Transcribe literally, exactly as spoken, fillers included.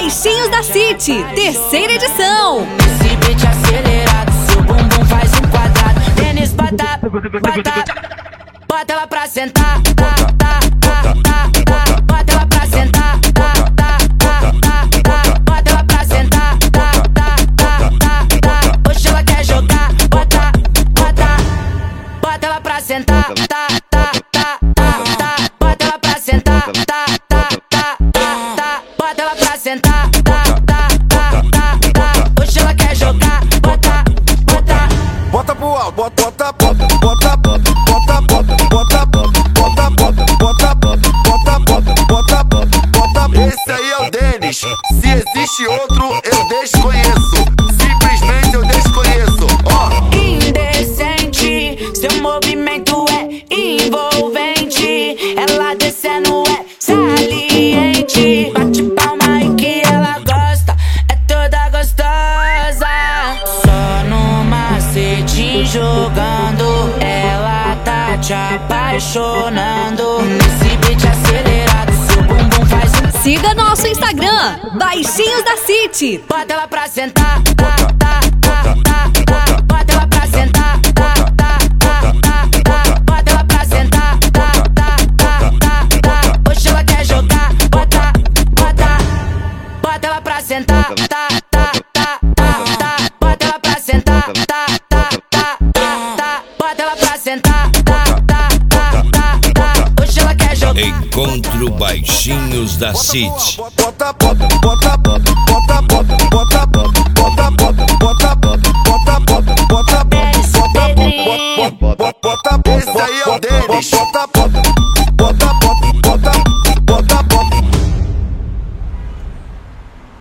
Baixinhos da City, terceira edição. Esse beat acelerado, seu bumbum faz um quadrado. Tênis, bota, bota, bota ela pra sentar. Tá, tá, tá, tá, tá. Bota ela pra sentar. Tá, tá, tá, tá, tá. Bota ela pra sentar. Tá, tá, tá, tá, tá. Hoje ela quer jogar. Bota, bota, bota ela pra sentar. Tá, tá, tá, tá, tá. Bota ela pra sentar. Tá, tá, tá, tá, tá. Bota ela pra sentar. Tá, tá, tá, tá, tá. Hoje ela quer jogar. Bota, bota, bota pro alto, bota, bota, bota, bota, bota, bota, bota, bota, bota, bota, bota, bota, bota. Esse aí é o Denis. Se existe outro, eu desconheço. Simplesmente eu desconheço. Ó, indecente, seu movimento é envolvente. Ela descendo é saliente. Bate palma aí que ela gosta, é toda gostosa. Só no macete jogando, ela tá te apaixonando. Nesse beat acelerado, seu bumbum faz um... Siga nosso Instagram, Baixinhos da City. Bota ela pra sentar. Tá, tá, tá, tá, tá. Bota ela pra sentar. Tá, tá, tá, tá, tá. Bota ela pra sentar. Tá, tá, tá, tá, tá. Hoje ela quer jogar. Bota, bota, bota ela pra sentar. Tá, tá, tá, tá, tá. Bota ela pra sentar. Tá, tá, tá, tá, tá. Bota ela pra sentar. Tá, tá, tá, tá, tá. Hoje ela quer jogar. Encontro Baixinhos da City. bota, bota, bota, bota, bota, bota, bota, bota, bota, bota, bota, bota, bota, bota, bota, bota, bota. Esse aí é o Denis. Bota, bota.